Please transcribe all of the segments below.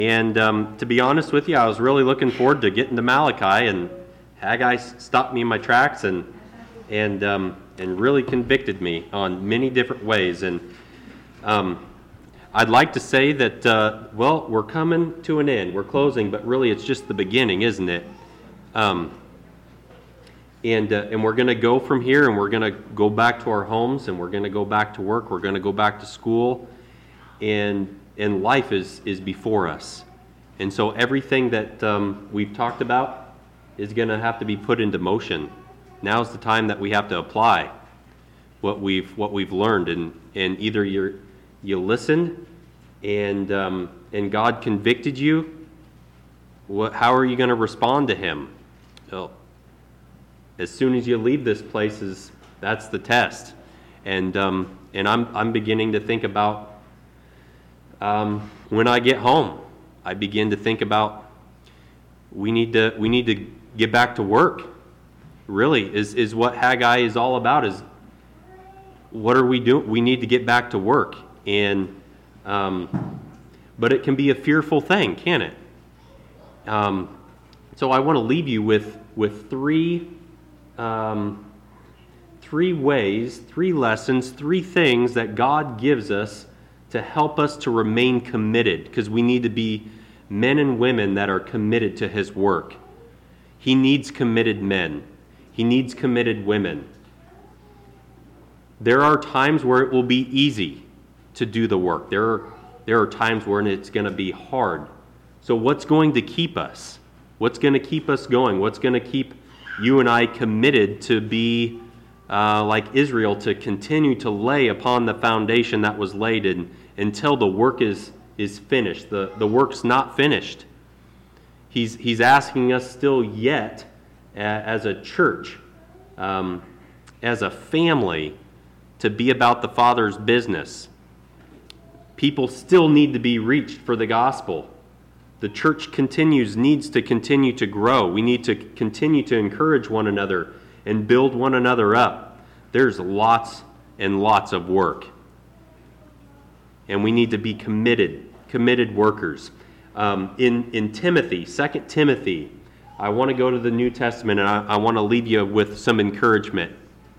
And to be honest with you, I was really looking forward to getting to Malachi, and Haggai stopped me in my tracks and really convicted me on many different ways. And I'd like to say that, we're coming to an end. We're closing, but really it's just the beginning, isn't it? And we're going to go from here, and we're going to go back to our homes, and we're going to go back to work. We're going to go back to school, and life is before us. And so everything that we've talked about is going to have to be put into motion. Now's the time that we have to apply what we've learned, and either you listened and God convicted you. How are you going to respond to Him? Well, as soon as you leave this place, that's the test. And I'm beginning to think about when I get home. I begin to think about we need to get back to work. Really, is what Haggai is all about. Is what are we doing? We need to get back to work, but it can be a fearful thing, can it? So I want to leave you with three ways, 3 lessons, 3 things that God gives us to help us to remain committed, because we need to be men and women that are committed to His work. He needs committed men. He needs committed women. There are times where it will be easy to do the work. There are times when it's going to be hard. So what's going to keep us? What's going to keep us going? What's going to keep you and I committed to be like Israel, to continue to lay upon the foundation that was laid until the work is finished? The work's not finished. He's asking us still yet, as a church, as a family, to be about the Father's business. People still need to be reached for the gospel. The church needs to continue to grow. We need to continue to encourage one another and build one another up. There's lots and lots of work. And we need to be committed workers. In Timothy, 2 Timothy, I want to go to the New Testament, and I want to leave you with some encouragement.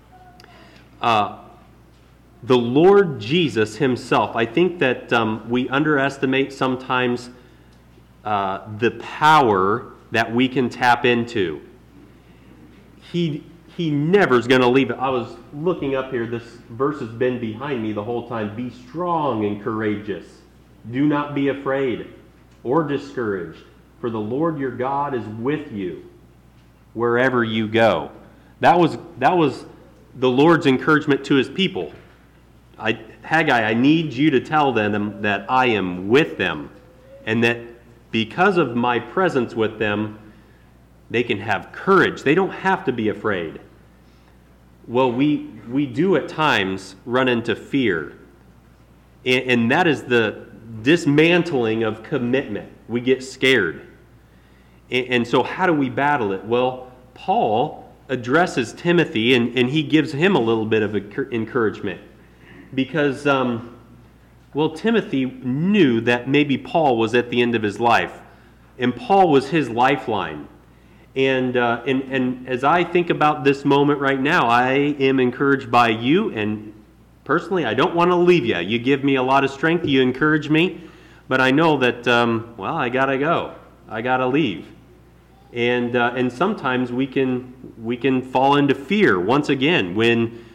The Lord Jesus Himself, I think that we underestimate sometimes the power that we can tap into. He never is going to leave it. I was looking up here. This verse has been behind me the whole time. Be strong and courageous. Do not be afraid or discouraged, for the Lord your God is with you wherever you go. That was the Lord's encouragement to His people. Haggai, I need you to tell them that I am with them, and that because of my presence with them, they can have courage. They don't have to be afraid. Well, we do at times run into fear, and that is the dismantling of commitment. We get scared. And so how do we battle it? Well, Paul addresses Timothy, and he gives him a little bit of encouragement. Because, Timothy knew that maybe Paul was at the end of his life. And Paul was his lifeline. And as I think about this moment right now, I am encouraged by you. And personally, I don't want to leave you. You give me a lot of strength. You encourage me. But I know that, I got to go. I got to leave. And sometimes we can fall into fear once again when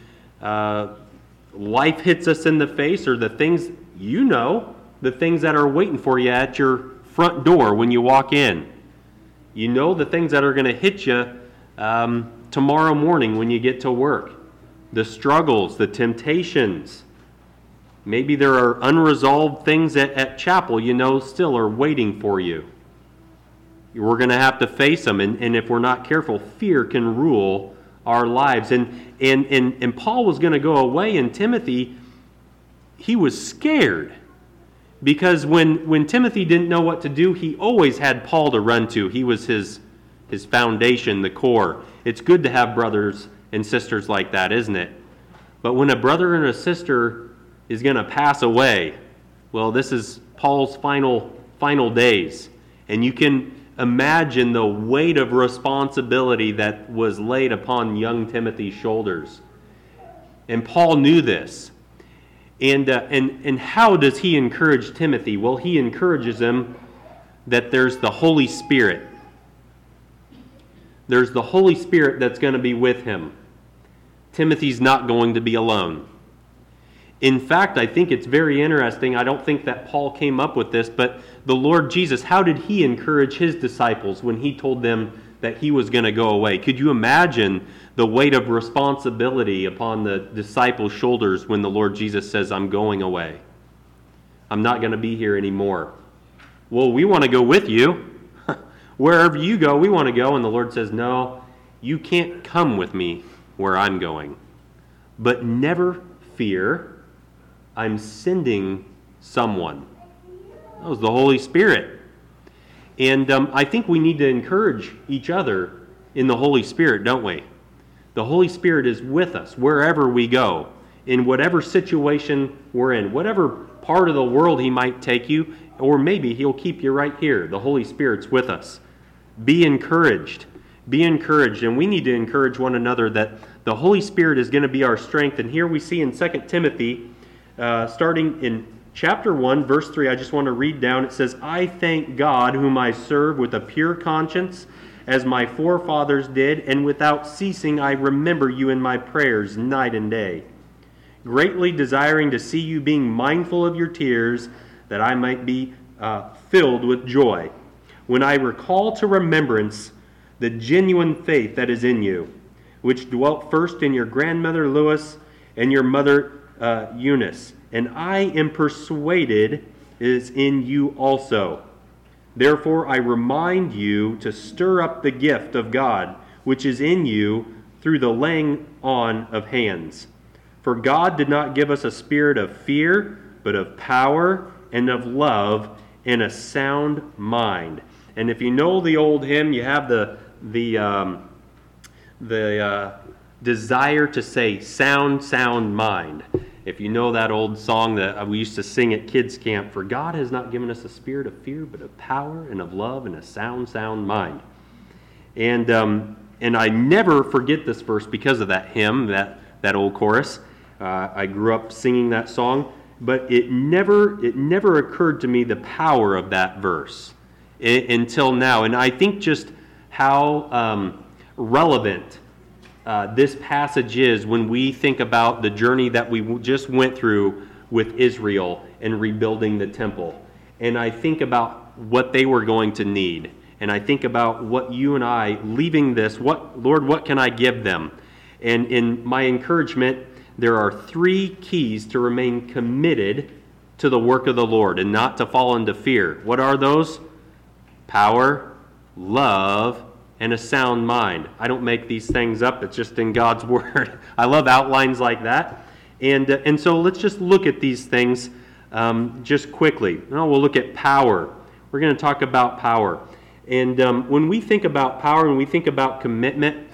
life hits us in the face, or the things the things that are waiting for you at your front door when you walk in. The things that are going to hit you tomorrow morning when you get to work. The struggles, the temptations. Maybe there are unresolved things at chapel still are waiting for you. We're going to have to face them, and if we're not careful, fear can rule our lives. And Paul was going to go away, and Timothy, he was scared. Because when Timothy didn't know what to do, he always had Paul to run to. He was his foundation, the core. It's good to have brothers and sisters like that, isn't it? But when a brother and a sister is going to pass away, well, this is Paul's final final days. And you can imagine the weight of responsibility that was laid upon young Timothy's shoulders. And Paul knew this. And how does he encourage Timothy? Well, he encourages him that there's the Holy Spirit. There's the Holy Spirit that's going to be with him. Timothy's not going to be alone. In fact, I think it's very interesting. I don't think that Paul came up with this, but the Lord Jesus, how did he encourage his disciples when he told them that he was going to go away? Could you imagine the weight of responsibility upon the disciples' shoulders when the Lord Jesus says, I'm going away. I'm not going to be here anymore. Well, we want to go with you. Wherever you go, we want to go. And the Lord says, no, you can't come with me where I'm going. But never fear, I'm sending someone. That was the Holy Spirit. And I think we need to encourage each other in the Holy Spirit, don't we? The Holy Spirit is with us wherever we go, in whatever situation we're in, whatever part of the world He might take you, or maybe He'll keep you right here. The Holy Spirit's with us. Be encouraged. Be encouraged. And we need to encourage one another that the Holy Spirit is going to be our strength. And here we see in 2 Timothy, starting in chapter 1, verse 3, I just want to read down. It says, I thank God whom I serve with a pure conscience, as my forefathers did, and without ceasing I remember you in my prayers night and day, greatly desiring to see you being mindful of your tears, that I might be filled with joy, when I recall to remembrance the genuine faith that is in you, which dwelt first in your grandmother Lois and your mother Eunice, and I am persuaded is in you also. Therefore I remind you to stir up the gift of God, which is in you through the laying on of hands. For God did not give us a spirit of fear, but of power and of love and a sound mind. And if you know the old hymn, you have the desire to say sound mind. If you know that old song that we used to sing at kids camp, for God has not given us a spirit of fear, but of power and of love and a sound mind. And I never forget this verse because of that hymn, that old chorus. I grew up singing that song, but it never occurred to me the power of that verse until now. And I think just how relevant this passage is when we think about the journey that we just went through with Israel and rebuilding the temple. And I think about what they were going to need. And I think about what you and I, leaving this, Lord, what can I give them? And in my encouragement, there are 3 keys to remain committed to the work of the Lord and not to fall into fear. What are those? Power, love, and a sound mind. I don't make these things up. It's just in God's Word. I love outlines like that. And so let's just look at these things just quickly. Now we'll look at power. We're going to talk about power. And when we think about power, when we think about commitment,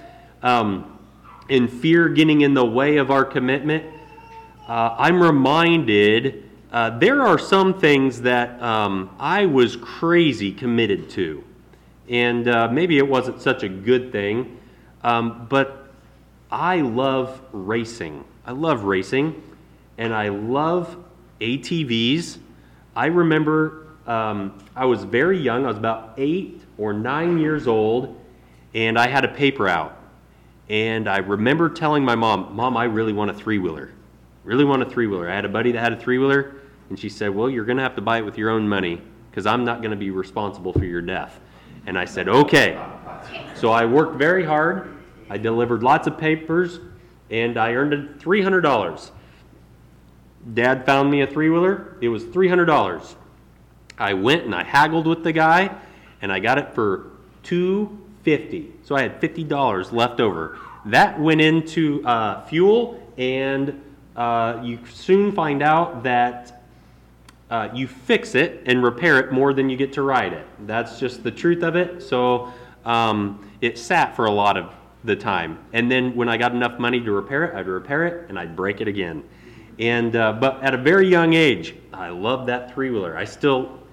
and fear getting in the way of our commitment, I'm reminded there are some things that I was crazy committed to. And maybe it wasn't such a good thing, but I love racing. I love racing, and I love ATVs. I remember I was very young. I was about 8 or 9 years old, and I had a paper out. And I remember telling my mom, I really want a 3-wheeler. Really want a 3-wheeler. I had a buddy that had a 3-wheeler, and she said, well, you're going to have to buy it with your own money because I'm not going to be responsible for your death. And I said, okay. So I worked very hard. I delivered lots of papers, and I earned $300. Dad found me a 3-wheeler. It was $300. I went and I haggled with the guy, and I got it for $250. So I had $50 left over. That went into fuel, and you soon find out that you fix it and repair it more than you get to ride it. That's just the truth of it. So it sat for a lot of the time. And then when I got enough money to repair it, I'd repair it and I'd break it again. And but at a very young age, I loved that 3-wheeler. I still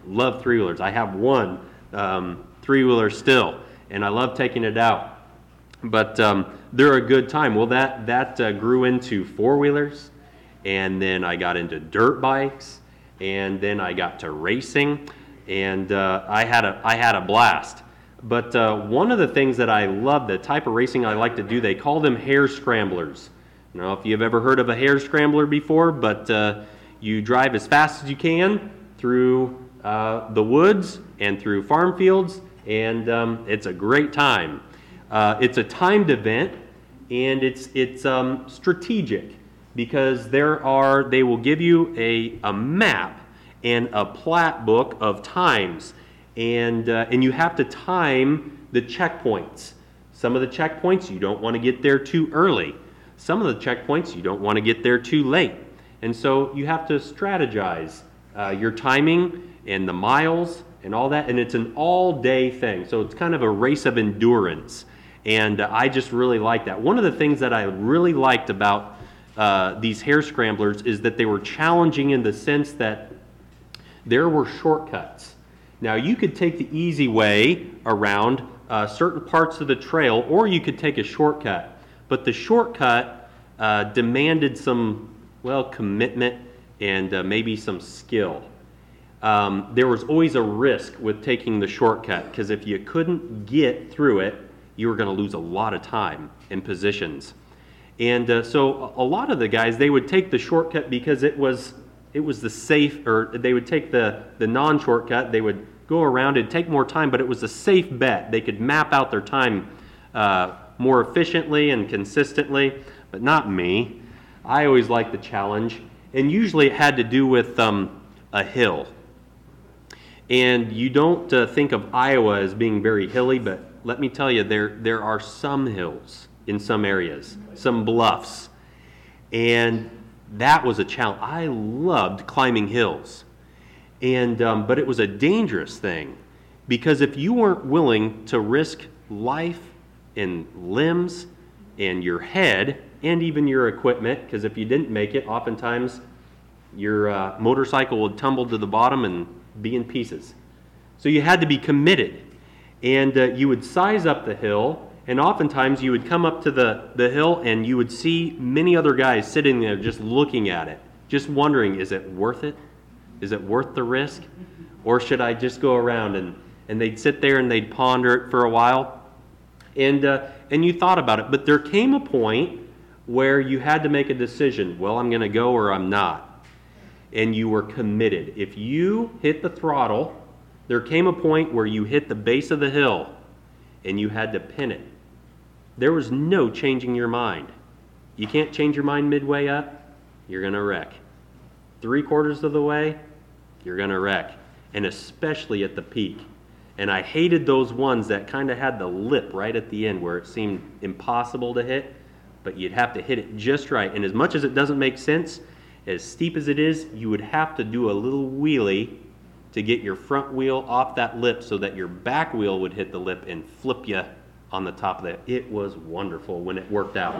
Love three-wheelers. I have one three-wheeler still, and I love taking it out. But they're a good time. Well, that grew into four-wheelers, and then I got into dirt bikes, and then I got to racing, and I had a blast. But one of the things that I love, the type of racing I like to do, they call them hare scramblers. I don't know if you've ever heard of a hare scrambler before, but you drive as fast as you can through the woods and through farm fields, and it's a great time. It's a timed event, and it's strategic, because they will give you a map and a plat book of times, and you have to time the checkpoints. Some of the checkpoints you don't want to get there too early. Some of the checkpoints you don't want to get there too late. And so you have to strategize your timing and the miles and all that, and it's an all-day thing. So it's kind of a race of endurance, and I just really like that. One of the things that I really liked about these hare scramblers is that they were challenging in the sense that there were shortcuts. Now, you could take the easy way around certain parts of the trail, or you could take a shortcut. But the shortcut demanded some, commitment and maybe some skill. There was always a risk with taking the shortcut, because if you couldn't get through it, you were going to lose a lot of time and positions. And so a lot of the guys, they would take the shortcut because it was the safe, or they would take the non-shortcut. They would go around and take more time, but it was a safe bet. They could map out their time more efficiently and consistently, but not me. I always liked the challenge, and usually it had to do with a hill. And you don't think of Iowa as being very hilly, but let me tell you, there are some hills in some areas, some bluffs, and that was a challenge. I loved climbing hills, and but it was a dangerous thing, because if you weren't willing to risk life and limbs and your head and even your equipment, because if you didn't make it, oftentimes your motorcycle would tumble to the bottom and be in pieces. So you had to be committed, and you would size up the hill, and oftentimes you would come up to the hill and you would see many other guys sitting there just looking at it, just wondering, is it worth it? Is it worth the risk? Or should I just go around? And they'd sit there and they'd ponder it for a while, and you thought about it. But there came a point where you had to make a decision. Well, I'm going to go or I'm not. And you were committed. If you hit the throttle, there came a point where you hit the base of the hill and you had to pin it. There was no changing your mind. You can't change your mind midway up, you're going to wreck. 3/4 of the way, you're going to wreck. And especially at the peak. And I hated those ones that kind of had the lip right at the end where it seemed impossible to hit, but you'd have to hit it just right. And as much as it doesn't make sense, as steep as it is, you would have to do a little wheelie to get your front wheel off that lip so that your back wheel would hit the lip and flip you on the top of that. It was wonderful when it worked out.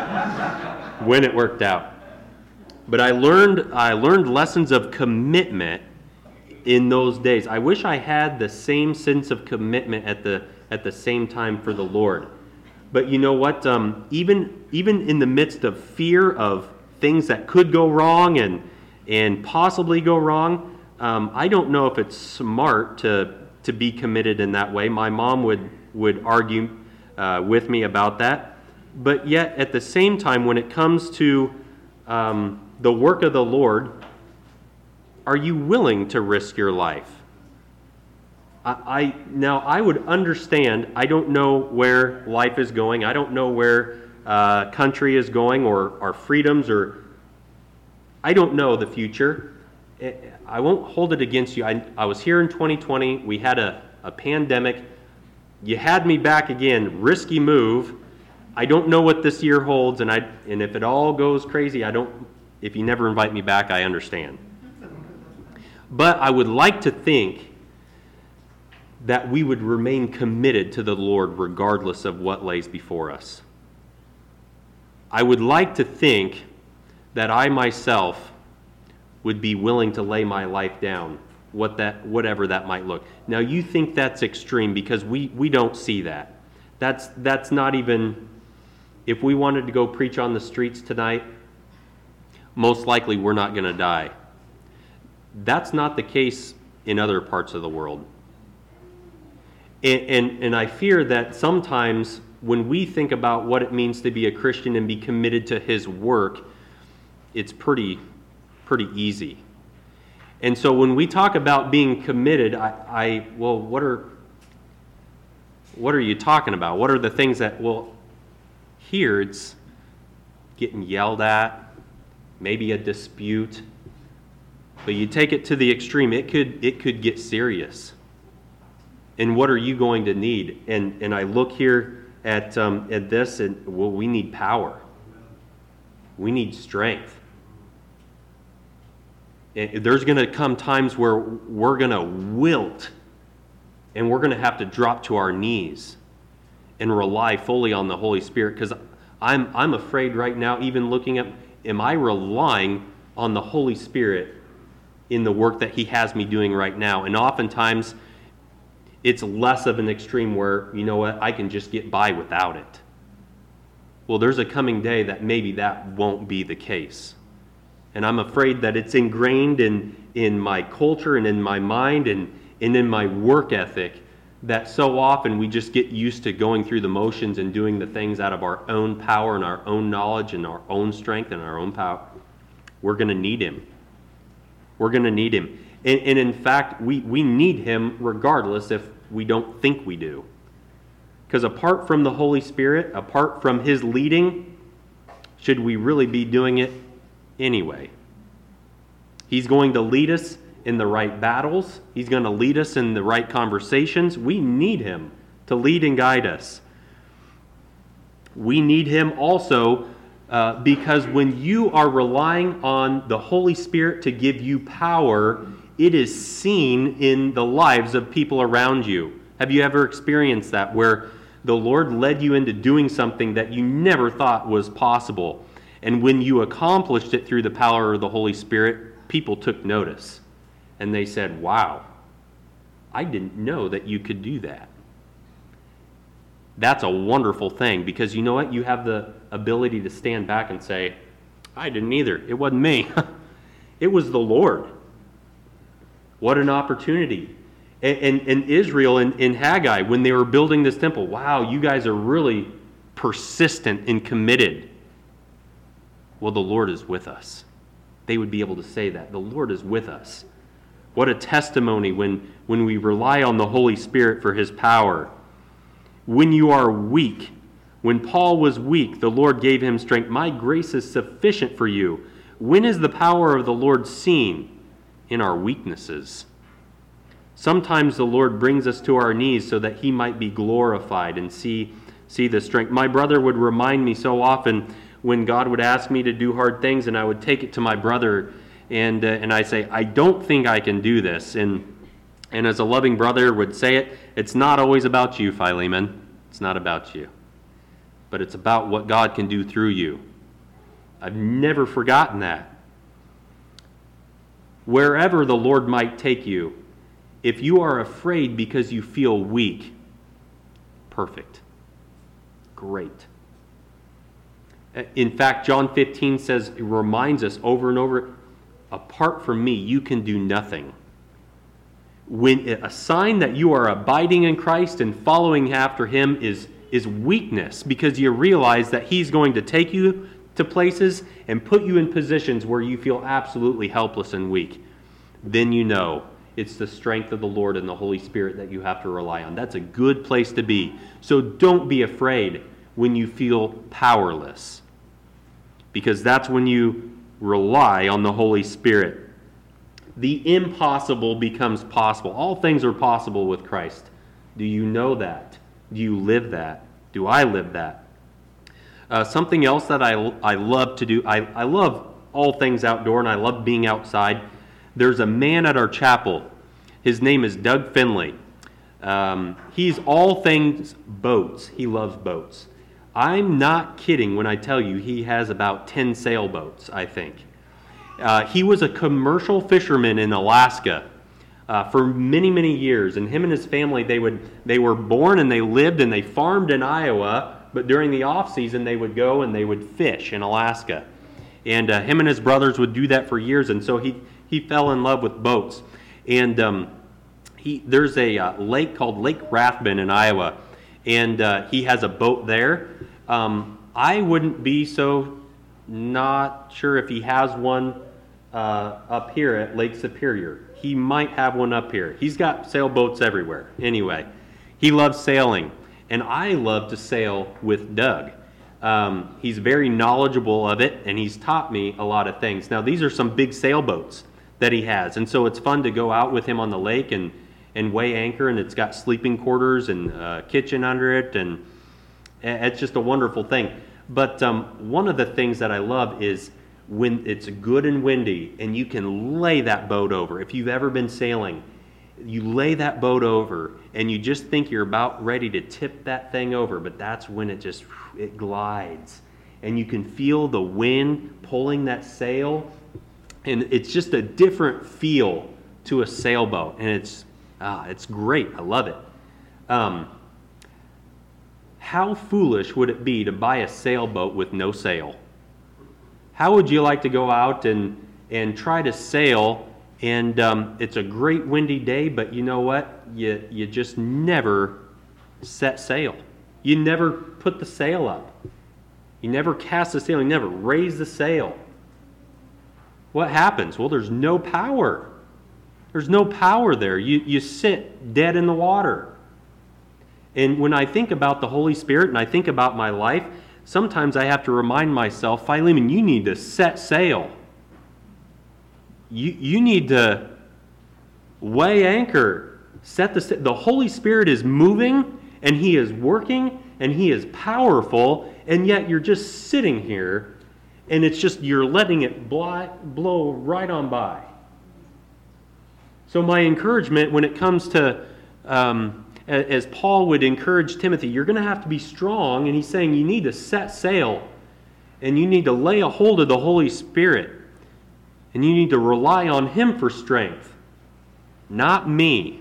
When it worked out. But I learned lessons of commitment in those days. I wish I had the same sense of commitment at the same time for the Lord. But you know what? Even in the midst of fear of things that could go wrong and possibly go wrong, I don't know if it's smart to be committed in that way. My mom would argue with me about that. But yet, at the same time, when it comes to the work of the Lord, are you willing to risk your life? Now, I would understand. I don't know where life is going. I don't know where country is going, or our freedoms, or I don't know the future. I won't hold it against you. I was here in 2020. We had a pandemic. You had me back again. Risky move. I don't know what this year holds, and if it all goes crazy, if you never invite me back, I understand. But I would like to think that we would remain committed to the Lord regardless of what lays before us. I would like to think that I myself would be willing to lay my life down whatever that might look. Now you think that's extreme because we don't see that. That's not even, if we wanted to go preach on the streets tonight, most likely we're not going to die. That's not the case in other parts of the world. And I fear that sometimes when we think about what it means to be a Christian and be committed to his work, it's pretty easy. And so when we talk about being committed, well, what are you talking about? What are the things that, well, here it's getting yelled at, maybe a dispute, but you take it to the extreme, it could get serious. And what are you going to need? And I look here at this, and well, we need power. We need strength. And there's going to come times where we're going to wilt, and we're going to have to drop to our knees and rely fully on the Holy Spirit. Because I'm afraid right now, even looking at, am I relying on the Holy Spirit in the work that He has me doing right now? And oftentimes, it's less of an extreme where, you know what, I can just get by without it. Well, there's a coming day that maybe that won't be the case. And I'm afraid that it's ingrained in my culture and in my mind and in my work ethic that so often we just get used to going through the motions and doing the things out of our own power and our own knowledge and our own strength and our own power. We're going to need Him. We're going to need Him. And in fact, we need Him regardless if we don't think we do. Because apart from the Holy Spirit, apart from His leading, should we really be doing it anyway? He's going to lead us in the right battles. He's going to lead us in the right conversations. We need Him to lead and guide us. We need Him also because when you are relying on the Holy Spirit to give you power, it is seen in the lives of people around you. Have you ever experienced that, where the Lord led you into doing something that you never thought was possible? And when you accomplished it through the power of the Holy Spirit, people took notice. And they said, wow, I didn't know that you could do that. That's a wonderful thing, because you know what? You have the ability to stand back and say, I didn't either. It wasn't me. It was the Lord. What an opportunity. And Israel in Haggai, when they were building this temple, wow, you guys are really persistent and committed. Well, the Lord is with us. They would be able to say that. The Lord is with us. What a testimony when we rely on the Holy Spirit for His power. When you are weak, when Paul was weak, the Lord gave him strength. My grace is sufficient for you. When is the power of the Lord seen? In our weaknesses. Sometimes the Lord brings us to our knees so that He might be glorified and see the strength. My brother would remind me so often when God would ask me to do hard things, and I would take it to my brother and I say, I don't think I can do this. And as a loving brother would say it, it's not always about you, Philemon. It's not about you. But it's about what God can do through you. I've never forgotten that. Wherever the Lord might take you, if you are afraid because you feel weak, perfect. Great. In fact, John 15 says, it reminds us over and over, apart from me, you can do nothing. When a sign that you are abiding in Christ and following after Him is weakness, because you realize that He's going to take you to places and put you in positions where you feel absolutely helpless and weak, then you know it's the strength of the Lord and the Holy Spirit that you have to rely on. That's a good place to be. So don't be afraid when you feel powerless, because that's when you rely on the Holy Spirit. The impossible becomes possible. All things are possible with Christ. Do you know that? Do you live that? Do I live that? Something else that I love to do, I love all things outdoor, and I love being outside. There's a man at our chapel. His name is Doug Finley. He's all things boats. He loves boats. I'm not kidding when I tell you he has about 10 sailboats, I think. He was a commercial fisherman in Alaska, for many, many years. And him and his family, they were born and they lived and they farmed in Iowa, but during the off season they would go and they would fish in Alaska. And him and his brothers would do that for years, and so he fell in love with boats. And there's a lake called Lake Rathbun in Iowa, and he has a boat there. I wouldn't be so not sure if he has one up here at Lake Superior. He might have one up here. He's got sailboats everywhere. Anyway, he loves sailing, and I love to sail with Doug. He's very knowledgeable of it, and he's taught me a lot of things. Now, these are some big sailboats that he has, and so it's fun to go out with him on the lake and weigh anchor, and it's got sleeping quarters and kitchen under it, and it's just a wonderful thing. But one of the things that I love is when it's good and windy and you can lay that boat over. If you've ever been sailing, you lay that boat over and you just think you're about ready to tip that thing over, but that's when it glides. And you can feel the wind pulling that sail, and it's just a different feel to a sailboat, and it's great. I love it. How foolish would it be to buy a sailboat with no sail? How would you like to go out and try to sail, and it's a great windy day, but you know what? You just never set sail. You never put the sail up. You never cast the sail. You never raise the sail. What happens? Well, there's no power. There's no power there. You sit dead in the water. And when I think about the Holy Spirit and I think about my life, sometimes I have to remind myself, Philemon, you need to set sail. You need to weigh anchor. The Holy Spirit is moving, and He is working, and He is powerful, and yet you're just sitting here, and it's just you're letting it blow right on by. So my encouragement when it comes to, as Paul would encourage Timothy, you're going to have to be strong, and he's saying you need to set sail, and you need to lay a hold of the Holy Spirit, and you need to rely on Him for strength, not me.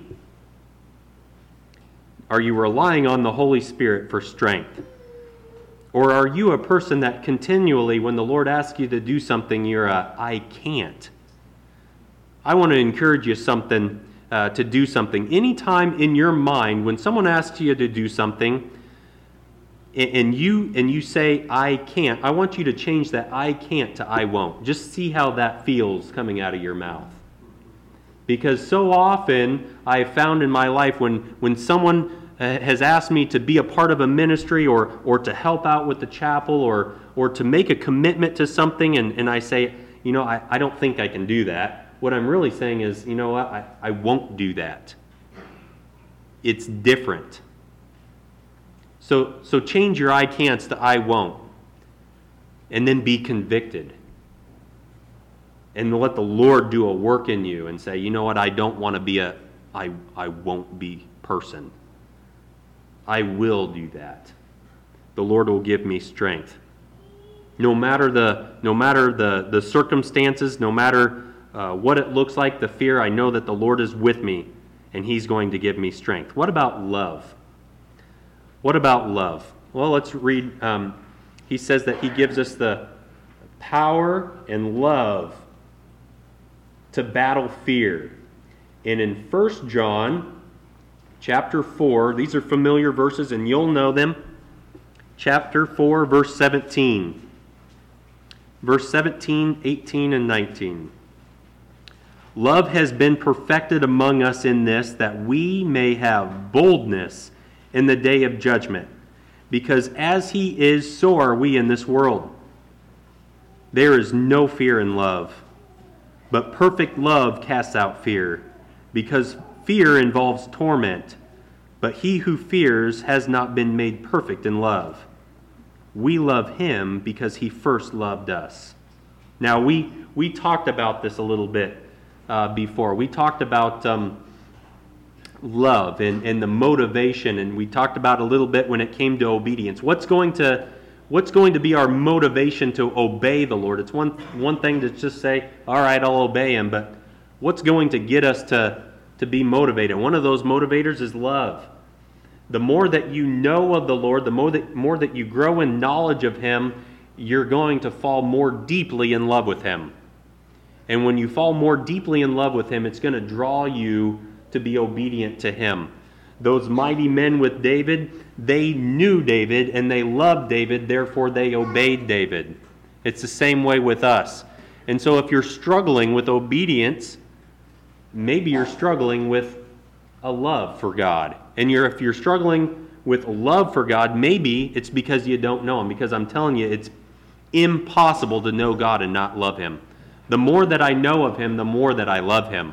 Are you relying on the Holy Spirit for strength? Or are you a person that continually, when the Lord asks you to do something, you're I can't? I want to encourage you to do something. Anytime in your mind, when someone asks you to do something, and you say, I can't, I want you to change that I can't to I won't. Just see how that feels coming out of your mouth. Because so often I've found in my life when someone has asked me to be a part of a ministry or to help out with the chapel or to make a commitment to something, and I say, I don't think I can do that. What I'm really saying is, you know what, I won't do that. It's different. So change your I can'ts to I won't. And then be convicted. And let the Lord do a work in you and say, you know what, I don't want to be I won't be person. I will do that. The Lord will give me strength. No matter the circumstances, no matter what it looks like, the fear, I know that the Lord is with me and He's going to give me strength. What about love? What about love? Well, let's read. He says that He gives us the power and love to battle fear. And in 1 John chapter 4, these are familiar verses and you'll know them. Chapter 4, verse 17. Verse 17, 18, and 19. Love has been perfected among us in this, that we may have boldness in the day of judgment. Because as He is, so are we in this world. There is no fear in love, but perfect love casts out fear, because fear involves torment. But he who fears has not been made perfect in love. We love Him because He first loved us. Now, we talked about this a little bit before. We talked about love and the motivation, and we talked about a little bit when it came to obedience. What's going to be our motivation to obey the Lord? It's one thing to just say, all right, I'll obey Him, but what's going to get us to to be motivated. One of those motivators is love. The more that you know of the Lord, the more that you grow in knowledge of Him, you're going to fall more deeply in love with Him. And when you fall more deeply in love with Him, it's going to draw you to be obedient to Him. Those mighty men with David, they knew David and they loved David, therefore they obeyed David. It's the same way with us. And so if you're struggling with obedience, maybe you're struggling with a love for God. And if you're struggling with love for God, maybe it's because you don't know Him. Because I'm telling you, it's impossible to know God and not love Him. The more that I know of Him, the more that I love Him.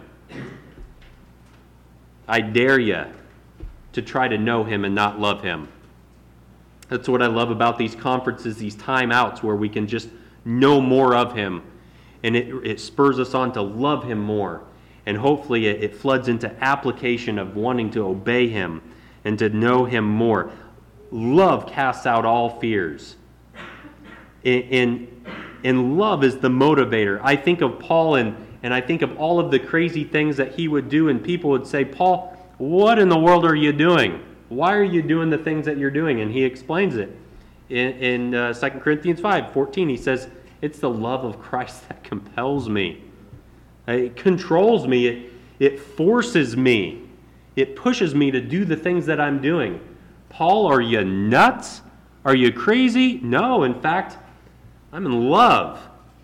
I dare you to try to know Him and not love Him. That's what I love about these conferences, these timeouts where we can just know more of Him. And it spurs us on to love Him more. And hopefully it floods into application of wanting to obey Him and to know Him more. Love casts out all fears. And love is the motivator. I think of Paul and I think of all of the crazy things that he would do, and people would say, Paul, what in the world are you doing? Why are you doing the things that you're doing? And he explains it. In 2 Corinthians 5:14, he says, it's the love of Christ that compels me. It controls me. It forces me. It pushes me to do the things that I'm doing. Paul, are you nuts? Are you crazy? No, in fact, I'm in love.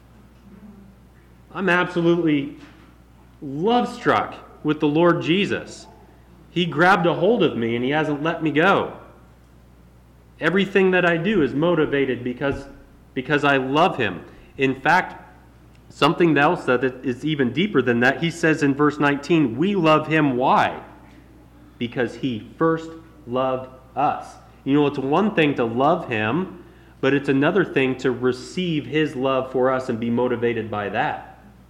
I'm absolutely love-struck with the Lord Jesus. He grabbed a hold of me and He hasn't let me go. Everything that I do is motivated because I love Him. In fact, something else that is even deeper than that, he says in verse 19, we love Him. Why? Because He first loved us. You know, it's one thing to love Him, but it's another thing to receive His love for us and be motivated by that.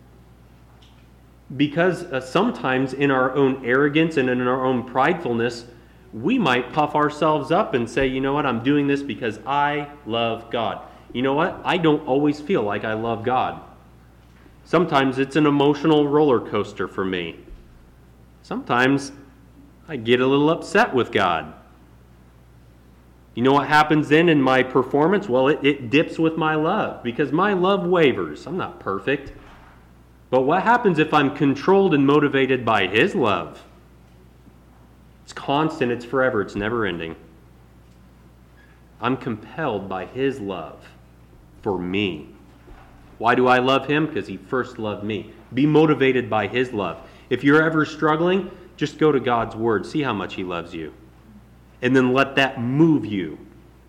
Because sometimes in our own arrogance and in our own pridefulness, we might puff ourselves up and say, you know what, I'm doing this because I love God. You know what? I don't always feel like I love God. Sometimes it's an emotional roller coaster for me. Sometimes I get a little upset with God. You know what happens then in my performance? Well, it dips with my love because my love wavers. I'm not perfect. But what happens if I'm controlled and motivated by His love? It's constant, it's forever, it's never ending. I'm compelled by His love for me. Why do I love Him? Because He first loved me. Be motivated by His love. If you're ever struggling, just go to God's Word. See how much He loves you. And then let that move you.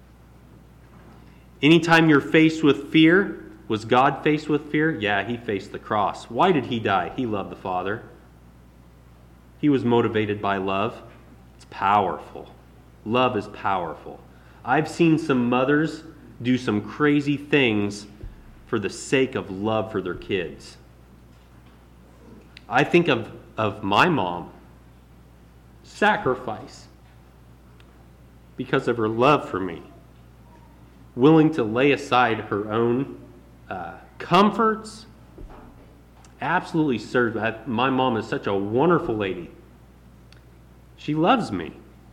Anytime you're faced with fear, was God faced with fear? Yeah, He faced the cross. Why did He die? He loved the Father. He was motivated by love. It's powerful. Love is powerful. I've seen some mothers do some crazy things for the sake of love for their kids. I think of my mom. Sacrifice. Because of her love for me. Willing to lay aside her own comforts. Absolutely serves. My mom is such a wonderful lady. She loves me.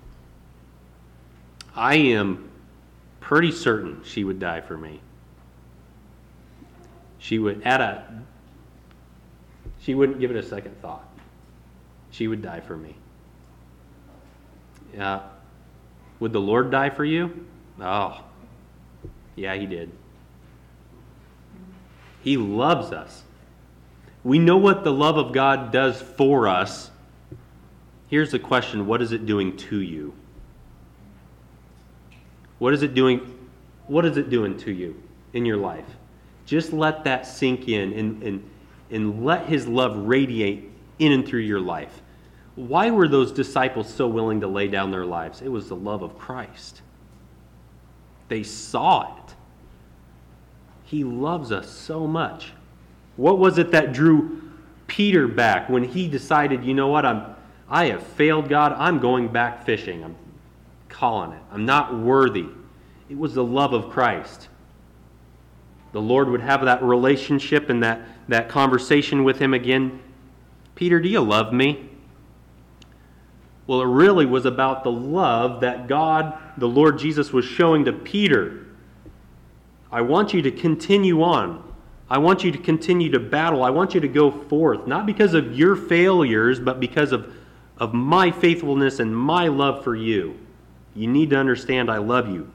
I am pretty certain she would die for me. She wouldn't give it a second thought. She would die for me. Would the Lord die for you? Oh, yeah, He did. He loves us. We know what the love of God does for us. Here's the question, what is it doing to you? What is it doing to you in your life? Just let that sink in and let His love radiate in and through your life. Why were those disciples so willing to lay down their lives? It was the love of Christ. They saw it. He loves us so much. What was it that drew Peter back when he decided, you know what, I have failed God, I'm going back fishing. I'm calling it. I'm not worthy. It was the love of Christ. The Lord would have that relationship and that conversation with him again. Peter, do you love me? Well, it really was about the love that God, the Lord Jesus, was showing to Peter. I want you to continue on. I want you to continue to battle. I want you to go forth, not because of your failures, but because of my faithfulness and my love for you. You need to understand I love you.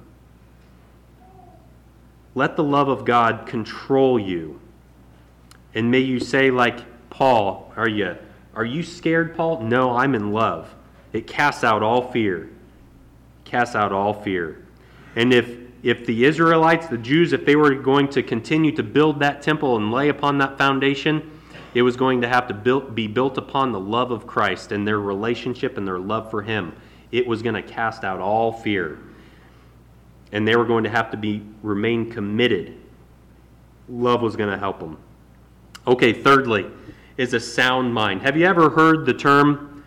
Let the love of God control you. And may you say like Paul, are you scared, Paul? No, I'm in love. It casts out all fear. Casts out all fear. And if the Israelites, the Jews, if they were going to continue to build that temple and lay upon that foundation, it was going to have to be built upon the love of Christ and their relationship and their love for Him. It was going to cast out all fear. And they were going to have to remain committed. Love was going to help them. Okay, thirdly, is a sound mind. Have you ever heard the term,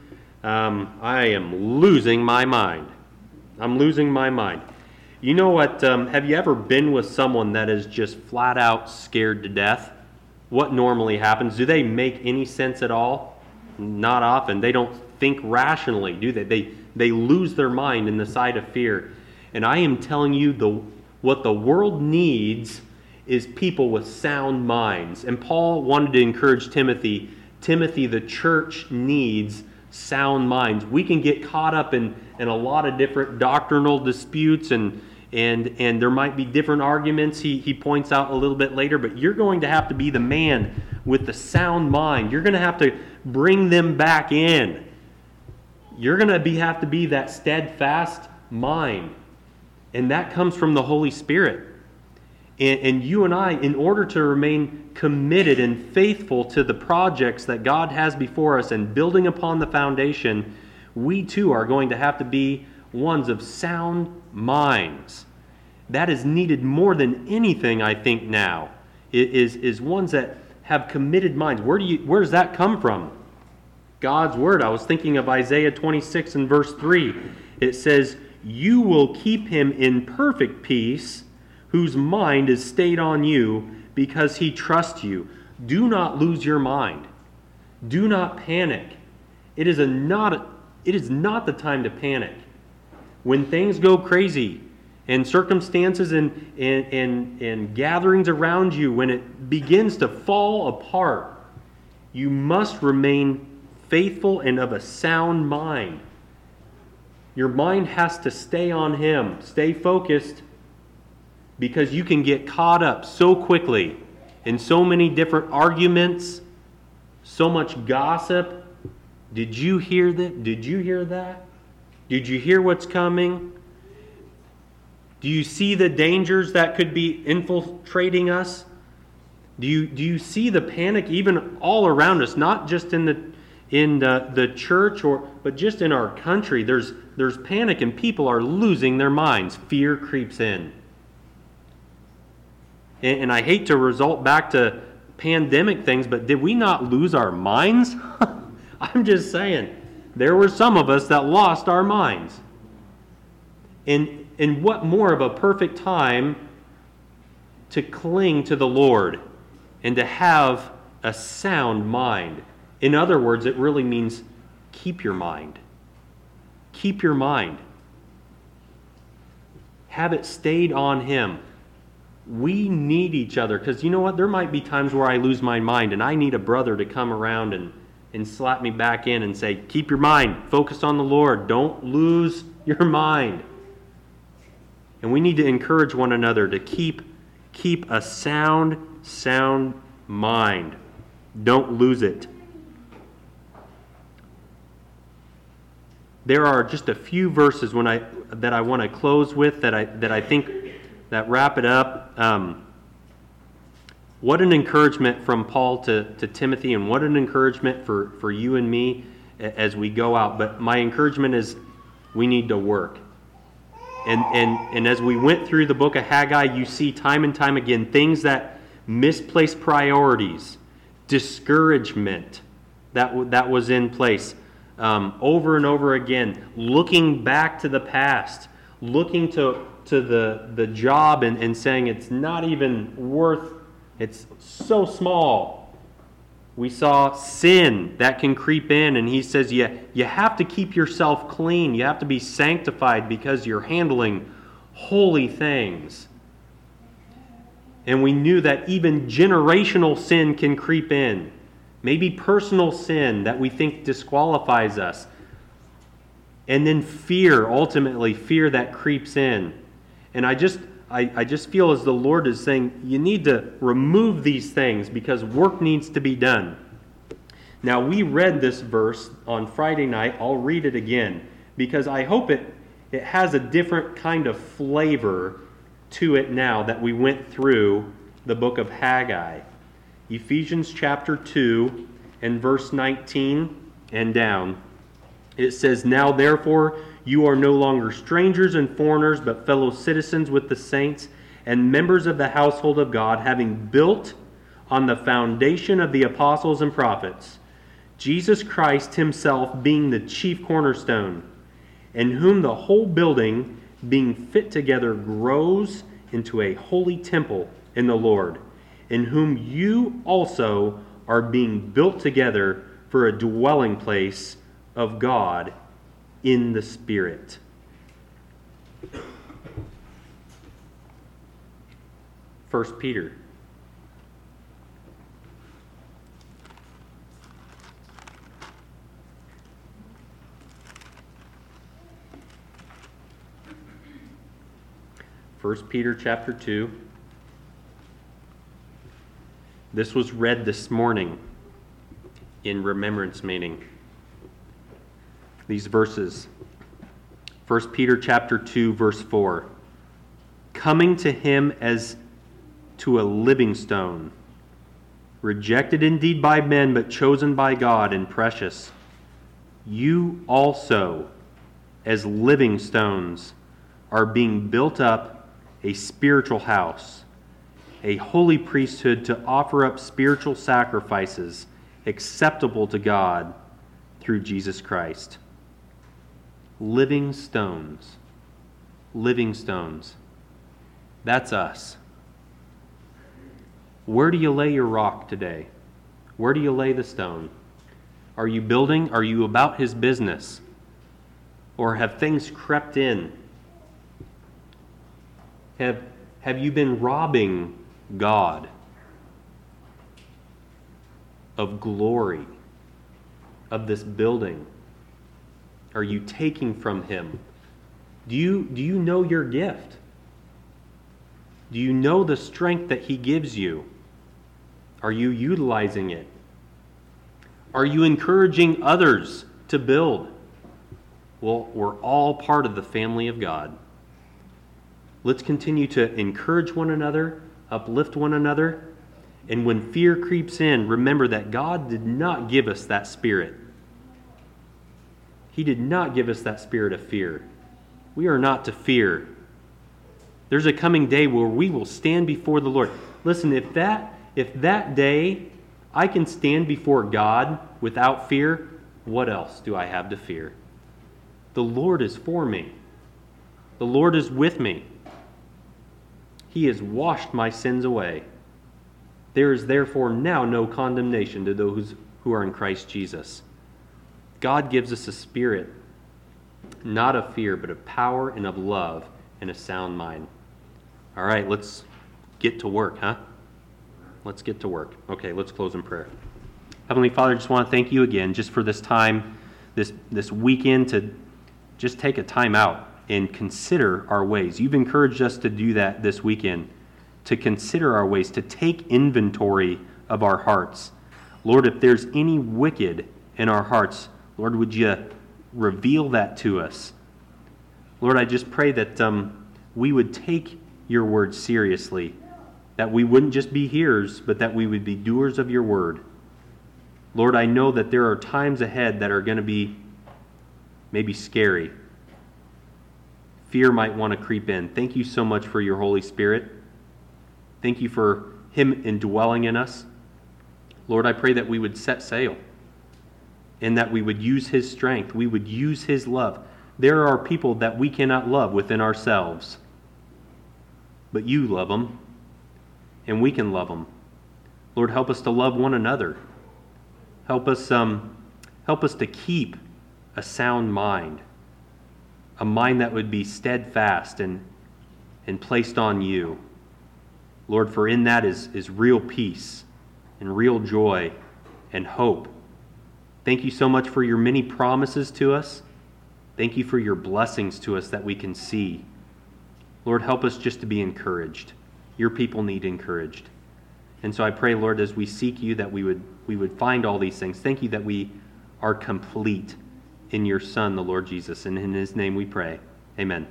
I am losing my mind? I'm losing my mind. You know what, have you ever been with someone that is just flat out scared to death? What normally happens? Do they make any sense at all? Not often. They don't think rationally, do they? They lose their mind in the sight of fear. And I am telling you, what the world needs is people with sound minds. And Paul wanted to encourage Timothy, the church needs sound minds. We can get caught up in a lot of different doctrinal disputes and there might be different arguments he points out a little bit later, but you're going to have to be the man with the sound mind. You're going to have to bring them back in. You're going to have to be that steadfast mind. And that comes from the Holy Spirit. And you and I, in order to remain committed and faithful to the projects that God has before us and building upon the foundation, we too are going to have to be ones of sound minds. That is needed more than anything, I think, now, is ones that have committed minds. Where does that come from? God's Word. I was thinking of Isaiah 26 and verse 3. It says, "You will keep him in perfect peace, whose mind is stayed on you, because he trusts you." Do not lose your mind. Do not panic. It is not the time to panic. When things go crazy and circumstances and gatherings around you, when it begins to fall apart, you must remain faithful and of a sound mind. Your mind has to stay on Him. Stay focused, because you can get caught up so quickly in so many different arguments, so much gossip. Did you hear that? Did you hear that? Did you hear what's coming? Do you see the dangers that could be infiltrating us? Do you see the panic even all around us, not just in the church but just in our country? There's panic and people are losing their minds. Fear creeps in. And I hate to result back to pandemic things, but did we not lose our minds? I'm just saying, there were some of us that lost our minds. And what more of a perfect time to cling to the Lord and to have a sound mind. In other words, it really means keep your mind. Keep your mind. Have it stayed on Him. We need each other, because you know what? There might be times where I lose my mind and I need a brother to come around and slap me back in and say, keep your mind. Focus on the Lord. Don't lose your mind. And we need to encourage one another to keep a sound mind. Don't lose it. There are just a few verses that I want to close with that I think that wrap it up. What an encouragement from Paul to Timothy, and what an encouragement for you and me as we go out. But my encouragement is we need to work. And as we went through the book of Haggai, you see time and time again things that misplaced priorities, discouragement that was in place over and over again, looking back to the past, looking to the job and saying it's not even worth, it's so small. We saw sin that can creep in, and he says you have to keep yourself clean. You have to be sanctified because you're handling holy things. And we knew that even generational sin can creep in. Maybe personal sin that we think disqualifies us. And then fear, ultimately, fear that creeps in. And I just feel as the Lord is saying, you need to remove these things because work needs to be done. Now, we read this verse on Friday night. I'll read it again because I hope it has a different kind of flavor to it now that we went through the book of Haggai. Ephesians chapter 2 and verse 19 and down. It says, "Now therefore you are no longer strangers and foreigners, but fellow citizens with the saints and members of the household of God, having built on the foundation of the apostles and prophets, Jesus Christ himself being the chief cornerstone, in whom the whole building, being fit together, grows into a holy temple in the Lord, in whom you also are being built together for a dwelling place of God in the Spirit." First Peter. First Peter chapter 2. This was read this morning in remembrance meeting. These verses. 1 Peter chapter 2, verse 4. "Coming to him as to a living stone, rejected indeed by men, but chosen by God and precious. You also, as living stones, are being built up a spiritual house, a holy priesthood to offer up spiritual sacrifices acceptable to God through Jesus Christ." Living stones. Living stones. That's us. Where do you lay your rock today? Where do you lay the stone? Are you building? Are you about his business? Or have things crept in? Have you been robbing God of glory, of this building? Are you taking from him? Do you know your gift? Do you know the strength that he gives you? Are you utilizing it? Are you encouraging others to build? Well, we're all part of the family of God. Let's continue to encourage one another, uplift one another, and when fear creeps in, remember that God did not give us that spirit. He did not give us that spirit of fear. We are not to fear. There's a coming day where we will stand before the Lord. Listen, if that day I can stand before God without fear, what else do I have to fear? The Lord is for me. The Lord is with me. He has washed my sins away. There is therefore now no condemnation to those who are in Christ Jesus. God gives us a spirit, not of fear, but of power and of love and a sound mind. All right, let's get to work, huh? Let's get to work. Okay, let's close in prayer. Heavenly Father, I just want to thank you again just for this time, this weekend to just take a time out and consider our ways. You've encouraged us to do that this weekend, to consider our ways, to take inventory of our hearts. Lord, if there's any wicked in our hearts, Lord, would you reveal that to us? Lord, I just pray that we would take your word seriously, that we wouldn't just be hearers, but that we would be doers of your word. Lord, I know that there are times ahead that are going to be maybe scary. Fear might want to creep in. Thank you so much for your Holy Spirit. Thank you for him indwelling in us. Lord, I pray that we would set sail and that we would use his strength. We would use his love. There are people that we cannot love within ourselves, but you love them, and we can love them. Lord, help us to love one another. Help us to keep a sound mind, a mind that would be steadfast and placed on you. Lord, for in that is real peace and real joy and hope. Thank you so much for your many promises to us. Thank you for your blessings to us that we can see. Lord, help us just to be encouraged. Your people need encouraged. And so I pray, Lord, as we seek you, that we would find all these things. Thank you that we are complete in your Son, the Lord Jesus. And in his name we pray. Amen.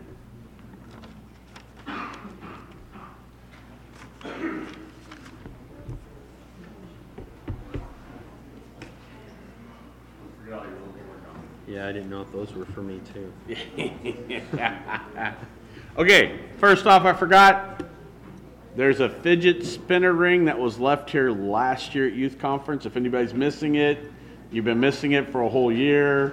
Yeah, I didn't know if those were for me too. Okay, first off, I forgot. There's a fidget spinner ring that was left here last year at youth conference. If anybody's missing it, you've been missing it for a whole year.